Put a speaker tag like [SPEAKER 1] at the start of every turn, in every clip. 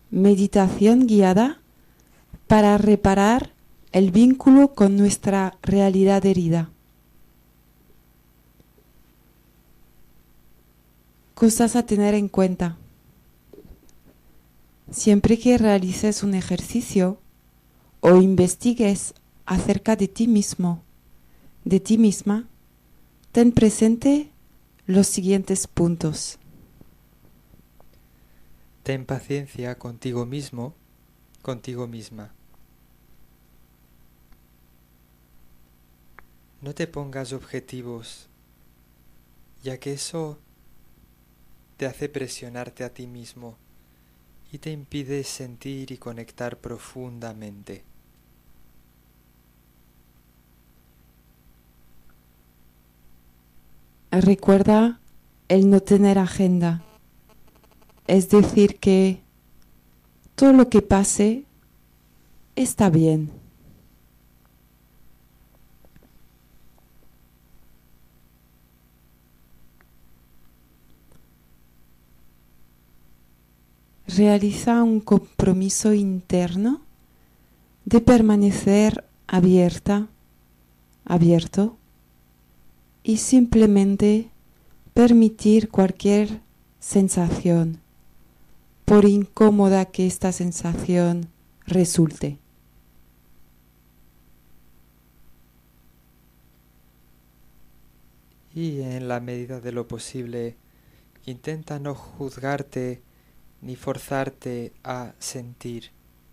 [SPEAKER 1] meditación guiada para reparar el vínculo con nuestra realidad herida. Cosas a tener en cuenta. Siempre que realices un ejercicio o investigues acerca de ti mismo, de ti misma, ten presente los siguientes puntos.
[SPEAKER 2] Ten paciencia contigo mismo, contigo misma. No te pongas objetivos, ya que eso te hace presionarte a ti mismo y te impide sentir y conectar profundamente.
[SPEAKER 1] Recuerda el no tener agenda, es decir que todo lo que pase está bien. Realiza un compromiso interno de permanecer abierto y simplemente permitir cualquier sensación, por incómoda que esta sensación resulte.
[SPEAKER 2] Y en la medida de lo posible, intenta no juzgarte ni forzarte a sentir.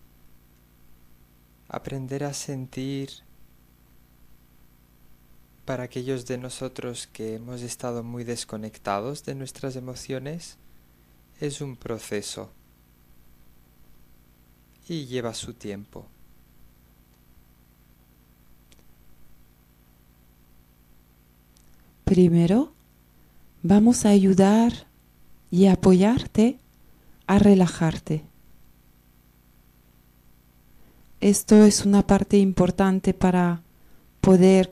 [SPEAKER 2] Aprender a sentir para aquellos de nosotros que hemos estado muy desconectados de nuestras emociones es un proceso y lleva su tiempo.
[SPEAKER 1] Primero, vamos a ayudar y apoyarte a relajarte. Esto es una parte importante para poder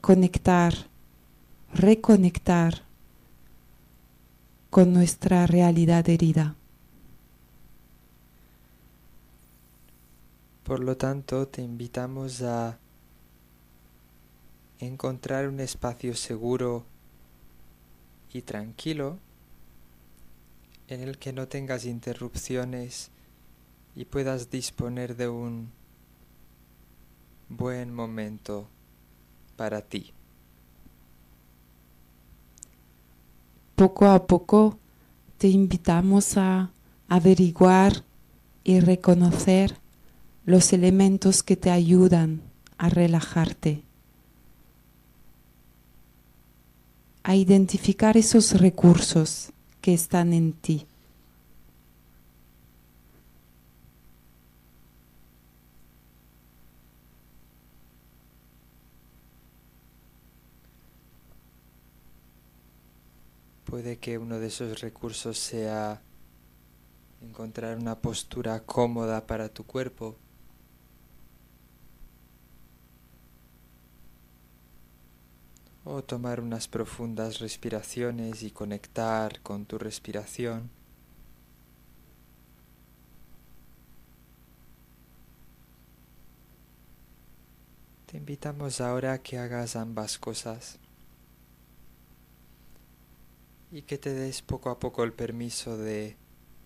[SPEAKER 1] reconectar con nuestra realidad herida.
[SPEAKER 2] Por lo tanto, te invitamos a encontrar un espacio seguro y tranquilo en el que no tengas interrupciones y puedas disponer de un buen momento para ti.
[SPEAKER 1] Poco a poco te invitamos a averiguar y reconocer los elementos que te ayudan a relajarte, a identificar esos recursos que están en ti.
[SPEAKER 2] Puede que uno de esos recursos sea encontrar una postura cómoda para tu cuerpo. O tomar unas profundas respiraciones y conectar con tu respiración. Te invitamos ahora a que hagas ambas cosas y que te des poco a poco el permiso de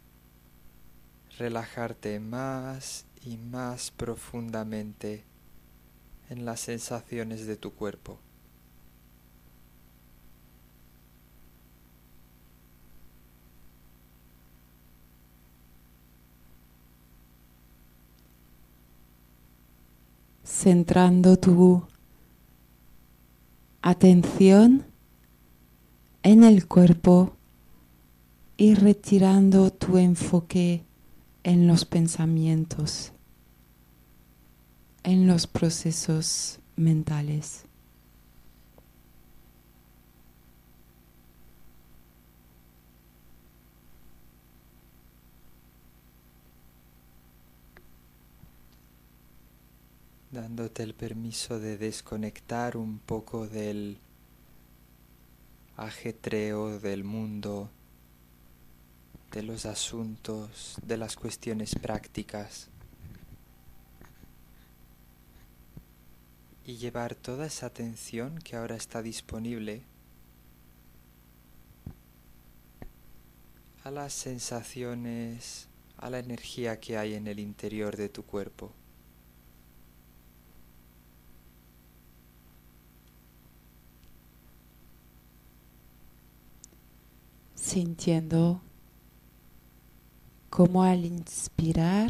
[SPEAKER 2] relajarte más y más profundamente en las sensaciones de tu cuerpo.
[SPEAKER 1] Centrando tu atención en el cuerpo y retirando tu enfoque en los pensamientos, en los procesos mentales.
[SPEAKER 2] Dándote el permiso de desconectar un poco del ajetreo del mundo de los asuntos, de las cuestiones prácticas, y llevar toda esa atención que ahora está disponible a las sensaciones, a la energía que hay en el interior de tu cuerpo.
[SPEAKER 1] Sintiendo cómo al inspirar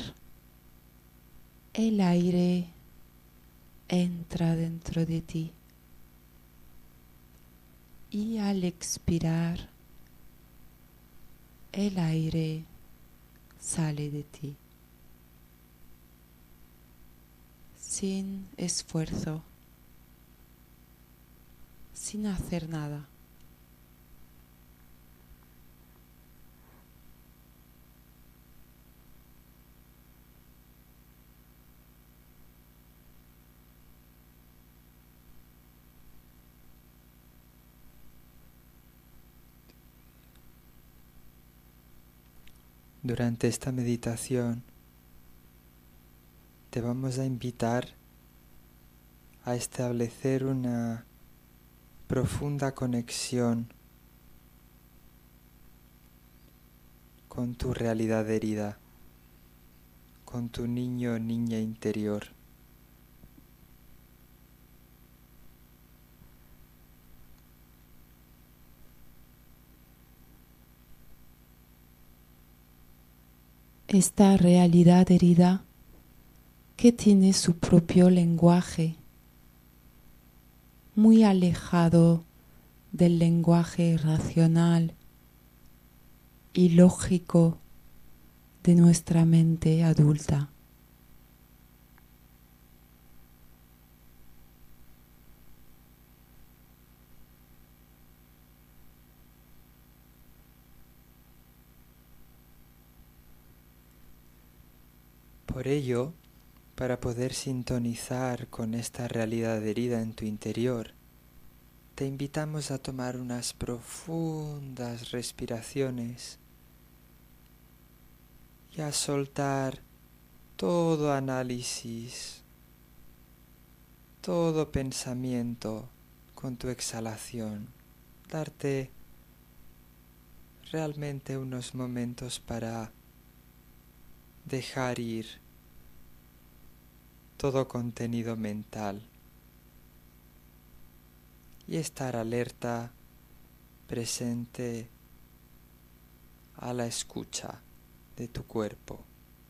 [SPEAKER 1] el aire entra dentro de ti y al expirar el aire sale de ti sin esfuerzo, sin hacer nada.
[SPEAKER 2] Durante esta meditación te vamos a invitar a establecer una profunda conexión con tu realidad herida, con tu niño o niña interior.
[SPEAKER 1] Esta realidad herida que tiene su propio lenguaje, muy alejado del lenguaje racional y lógico de nuestra mente adulta.
[SPEAKER 2] Por ello, para poder sintonizar con esta realidad herida en tu interior, te invitamos a tomar unas profundas respiraciones y a soltar todo análisis, todo pensamiento con tu exhalación. Darte realmente unos momentos para dejar ir todo contenido mental y estar alerta, presente a la escucha de tu cuerpo.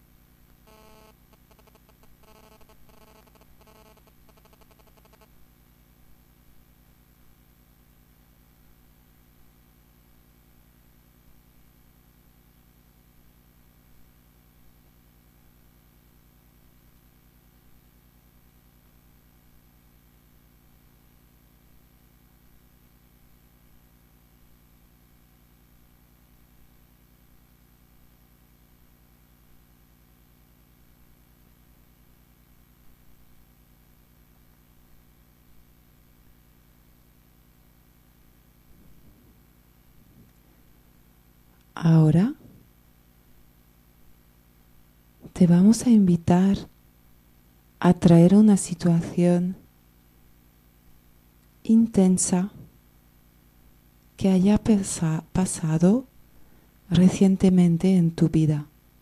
[SPEAKER 1] Ahora te vamos a invitar a traer una situación intensa que haya pasado recientemente en tu vida.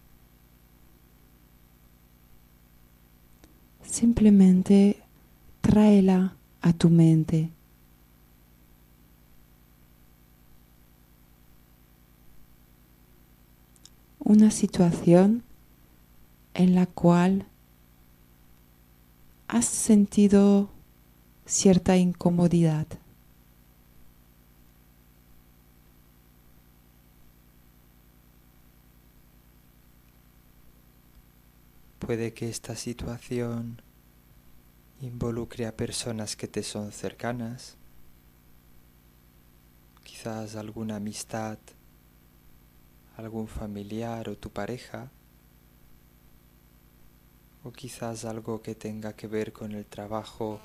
[SPEAKER 1] Simplemente tráela a tu mente. Una situación en la cual has sentido cierta incomodidad.
[SPEAKER 2] Puede que esta situación involucre a personas que te son cercanas, quizás alguna amistad, algún familiar o tu pareja, o quizás algo que tenga que ver con el trabajo,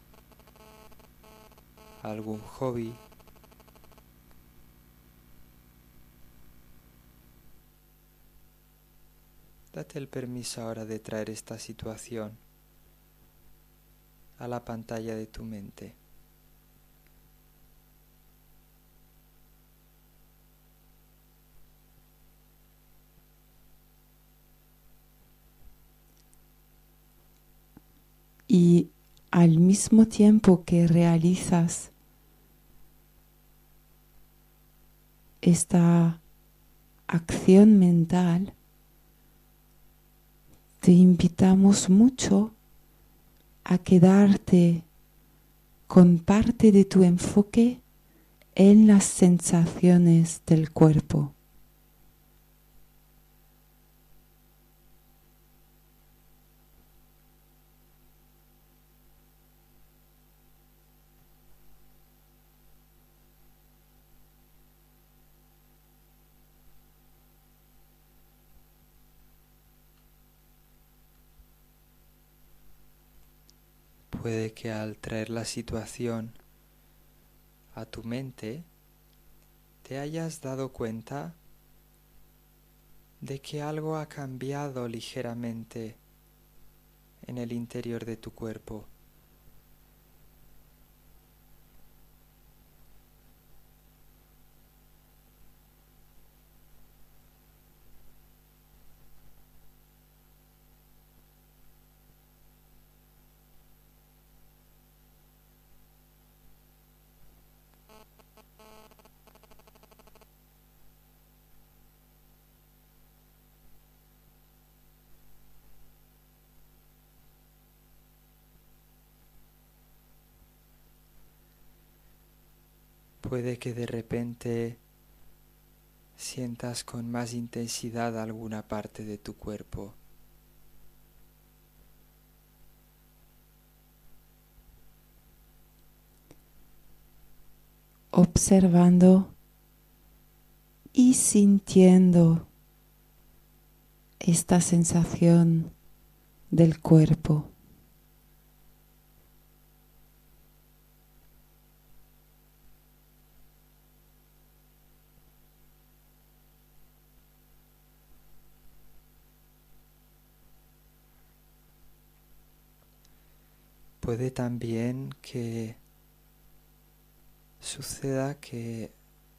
[SPEAKER 2] algún hobby. Date el permiso ahora de traer esta situación a la pantalla de tu mente.
[SPEAKER 1] Y al mismo tiempo que realizas esta acción mental, te invitamos mucho a quedarte con parte de tu enfoque en las sensaciones del cuerpo.
[SPEAKER 2] Puede que al traer la situación a tu mente te hayas dado cuenta de que algo ha cambiado ligeramente en el interior de tu cuerpo. Puede que de repente sientas con más intensidad alguna parte de tu cuerpo.
[SPEAKER 1] Observando y sintiendo esta sensación del cuerpo.
[SPEAKER 2] Puede también que suceda que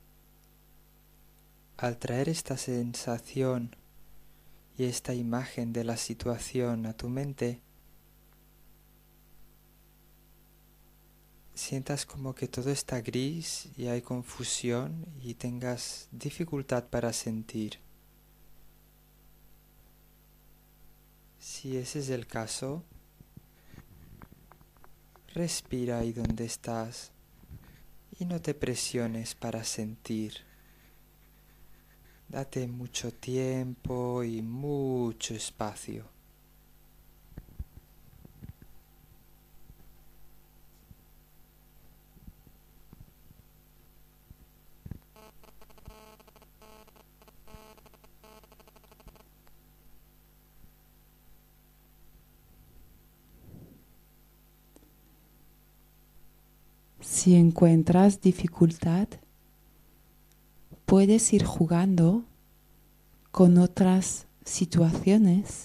[SPEAKER 2] al traer esta sensación y esta imagen de la situación a tu mente, sientas como que todo está gris y hay confusión y tengas dificultad para sentir. Si ese es el caso, respira ahí donde estás y no te presiones para sentir. Date mucho tiempo y mucho espacio.
[SPEAKER 1] Si encuentras dificultad, puedes ir jugando con otras situaciones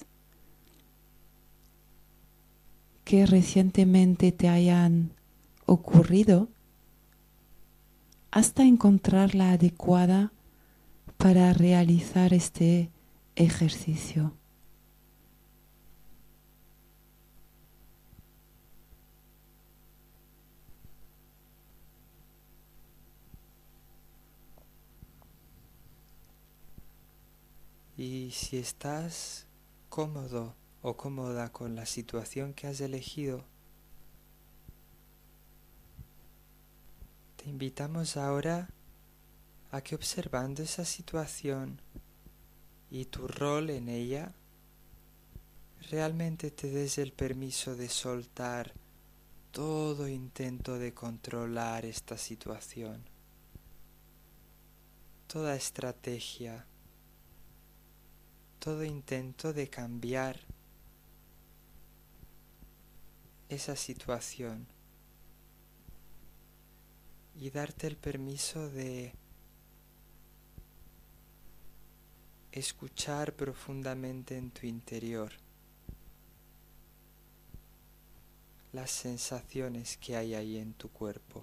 [SPEAKER 1] que recientemente te hayan ocurrido hasta encontrar la adecuada para realizar este ejercicio.
[SPEAKER 2] Y si estás cómodo o cómoda con la situación que has elegido, te invitamos ahora a que observando esa situación y tu rol en ella, realmente te des el permiso de soltar todo intento de controlar esta situación, toda estrategia, todo intento de cambiar esa situación y darte el permiso de escuchar profundamente en tu interior las sensaciones que hay ahí en tu cuerpo.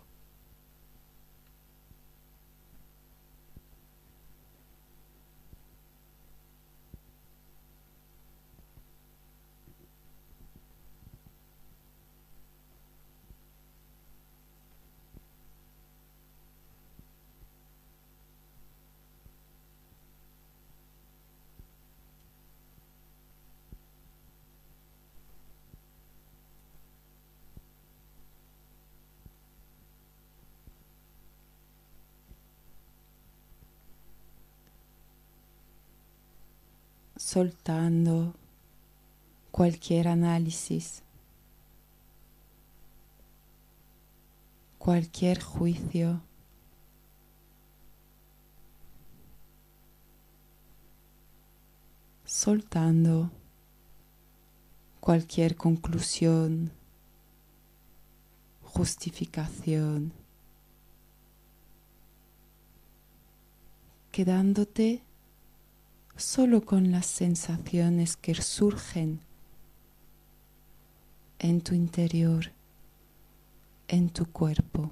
[SPEAKER 1] Soltando cualquier análisis, cualquier juicio, soltando cualquier conclusión, justificación, quedándote solo con las sensaciones que surgen en tu interior, en tu cuerpo.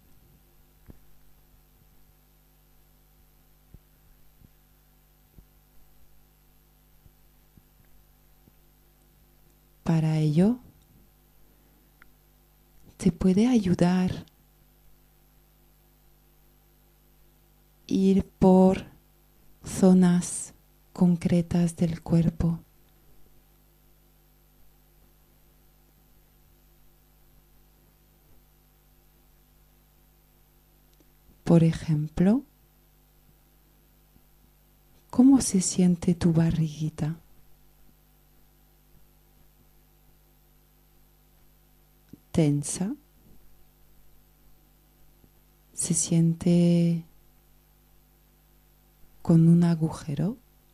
[SPEAKER 1] Para ello, te puede ayudar ir por zonas concretas del cuerpo. Por ejemplo, ¿cómo se siente tu barriguita? ¿Tensa? ¿Se siente con un agujero?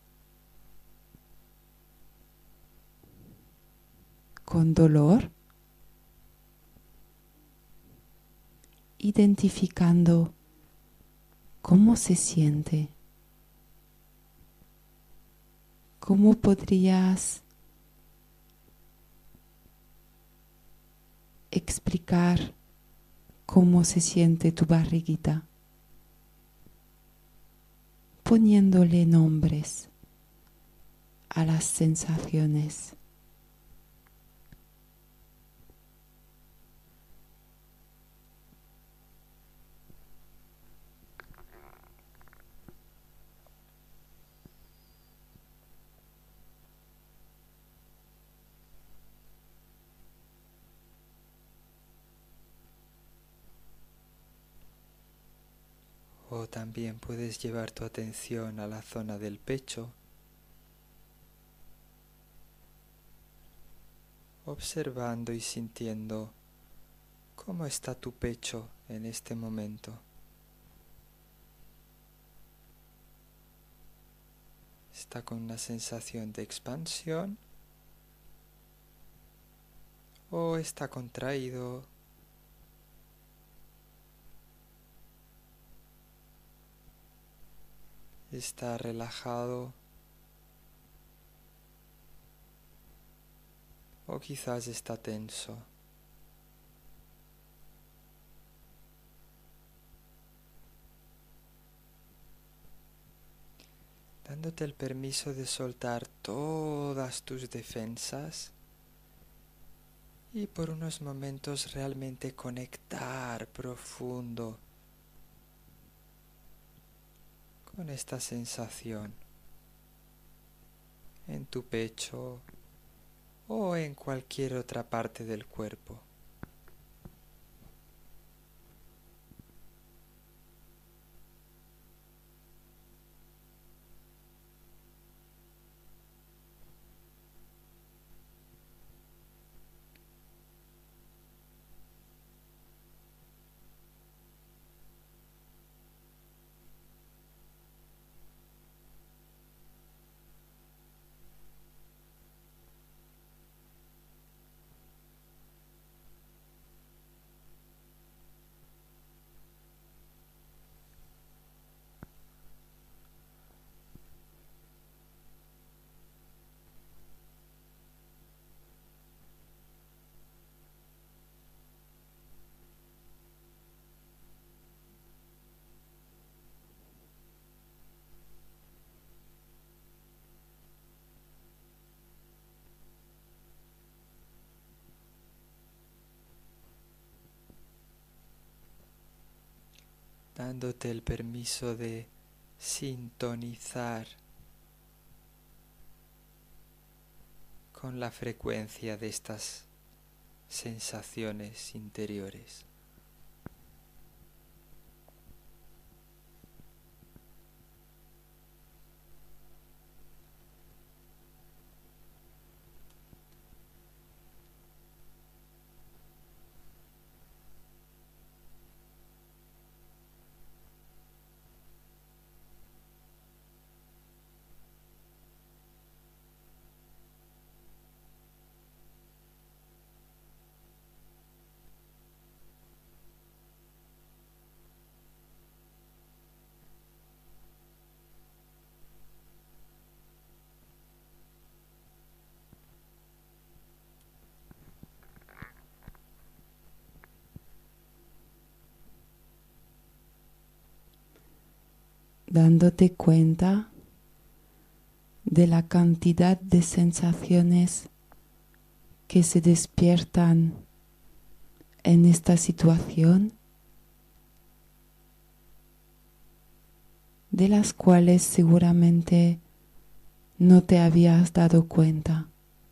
[SPEAKER 1] ¿Con dolor? Identificando cómo se siente. ¿Cómo podrías explicar cómo se siente tu barriguita? Poniéndole nombres a las sensaciones.
[SPEAKER 2] O también puedes llevar tu atención a la zona del pecho, observando y sintiendo cómo está tu pecho en este momento. ¿Está con una sensación de expansión o está contraído? ¿Está relajado? ¿O quizás está tenso? Dándote el permiso de soltar todas tus defensas y por unos momentos realmente conectar profundo con esta sensación en tu pecho o en cualquier otra parte del cuerpo. dándote el permiso de sintonizar con la frecuencia de estas sensaciones interiores.
[SPEAKER 1] Dándote cuenta de la cantidad de sensaciones que se despiertan en esta situación, de las cuales seguramente no te habías dado cuenta.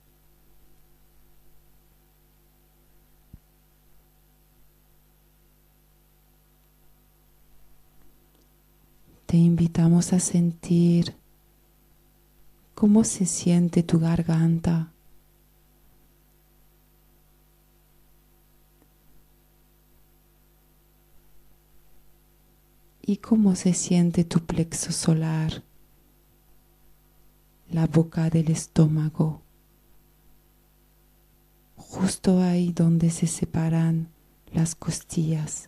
[SPEAKER 1] Te invitamos a sentir cómo se siente tu garganta, y cómo se siente tu plexo solar, la boca del estómago, justo ahí donde se separan las costillas.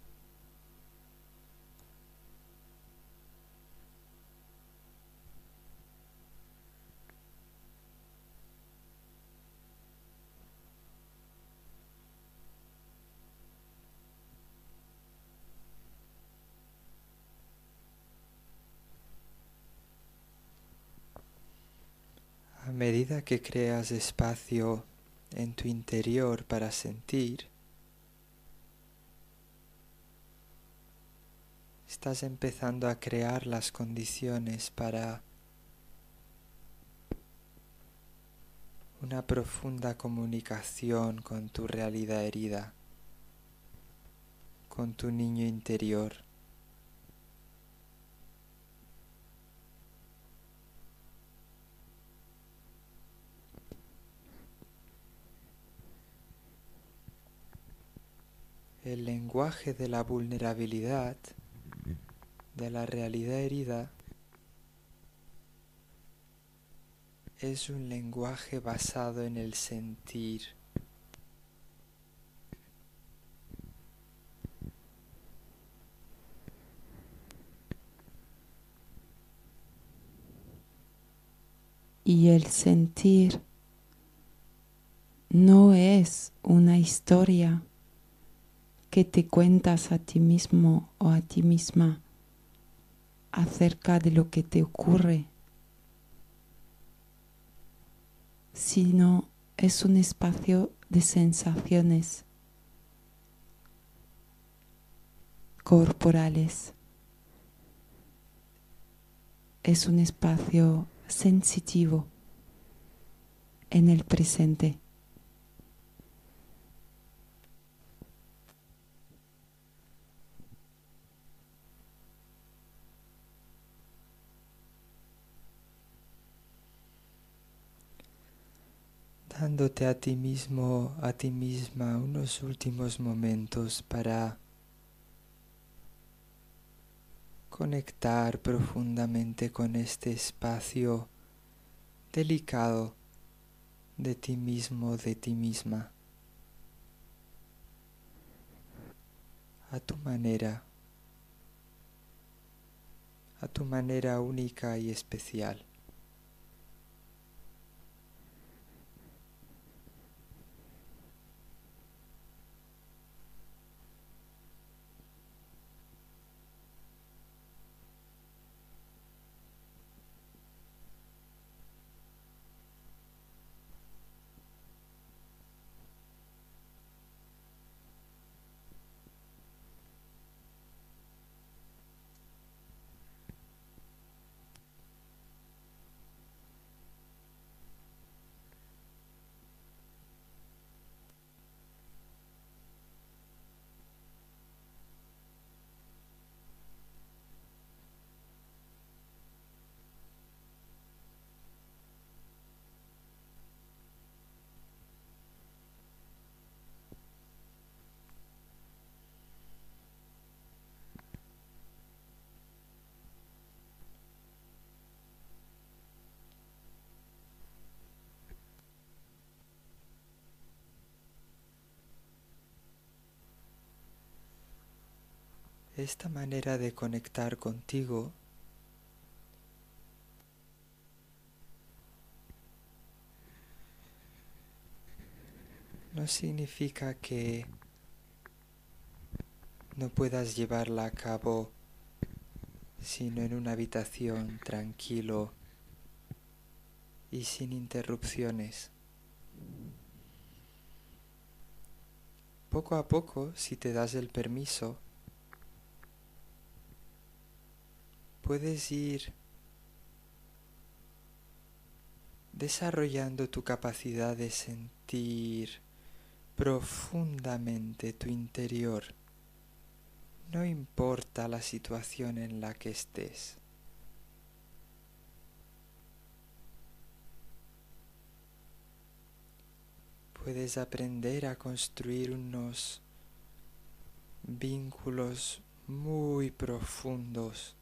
[SPEAKER 2] A medida que creas espacio en tu interior para sentir, estás empezando a crear las condiciones para una profunda comunicación con tu realidad herida, con tu niño interior. El lenguaje de la vulnerabilidad, de la realidad herida, es un lenguaje basado en el sentir.
[SPEAKER 1] Y el sentir no es una historia que te cuentas a ti mismo o a ti misma acerca de lo que te ocurre, sino es un espacio de sensaciones corporales. Es un espacio sensitivo en el presente.
[SPEAKER 2] Dándote a ti mismo, a ti misma unos últimos momentos para conectar profundamente con este espacio delicado de ti mismo, de ti misma, a tu manera única y especial. esta manera de conectar contigo no significa que no puedas llevarla a cabo sino en una habitación tranquilo y sin interrupciones. Poco a poco, si te das el permiso, puedes ir desarrollando tu capacidad de sentir profundamente tu interior. No importa la situación en la que estés. Puedes aprender a construir unos vínculos muy profundos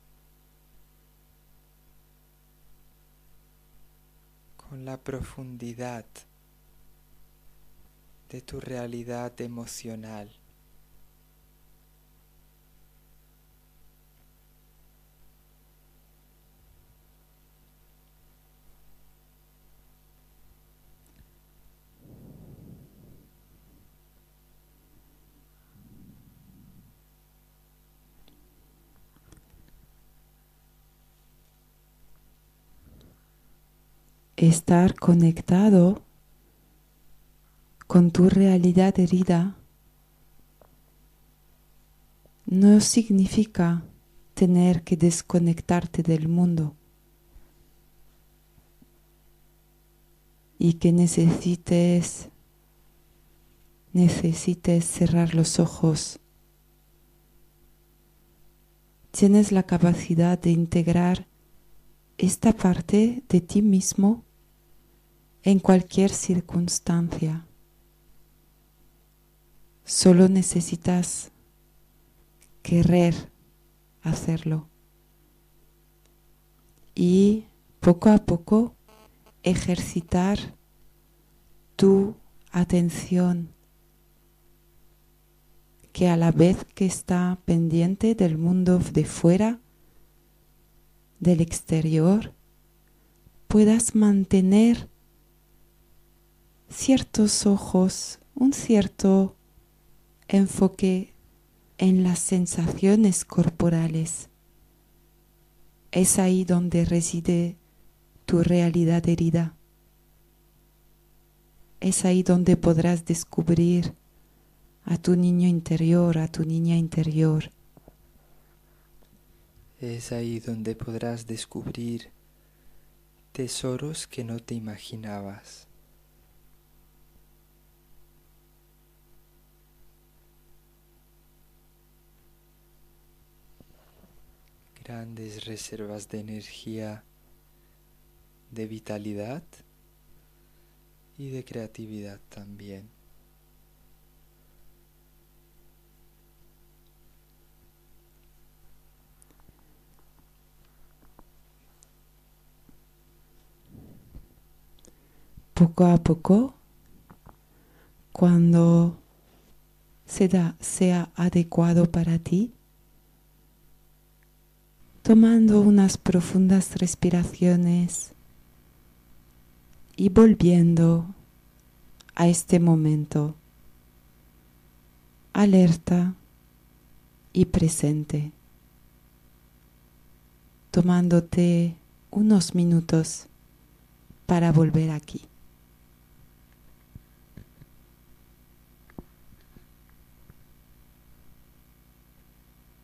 [SPEAKER 2] con la profundidad de tu realidad emocional.
[SPEAKER 1] Estar conectado con tu realidad herida no significa tener que desconectarte del mundo y que necesites cerrar los ojos. Tienes la capacidad de integrar esta parte de ti mismo en cualquier circunstancia. Solo necesitas querer hacerlo y poco a poco ejercitar tu atención, que a la vez que está pendiente del mundo de fuera, del exterior, puedas mantener ciertos ojos, un cierto enfoque en las sensaciones corporales. Es ahí donde reside tu realidad herida. Es ahí donde podrás descubrir a tu niño interior, a tu niña interior.
[SPEAKER 2] Es ahí donde podrás descubrir tesoros que no te imaginabas. Grandes reservas de energía, de vitalidad y de creatividad también.
[SPEAKER 1] Poco a poco, cuando sea adecuado para ti, tomando unas profundas respiraciones y volviendo a este momento, alerta y presente, tomándote unos minutos para volver aquí.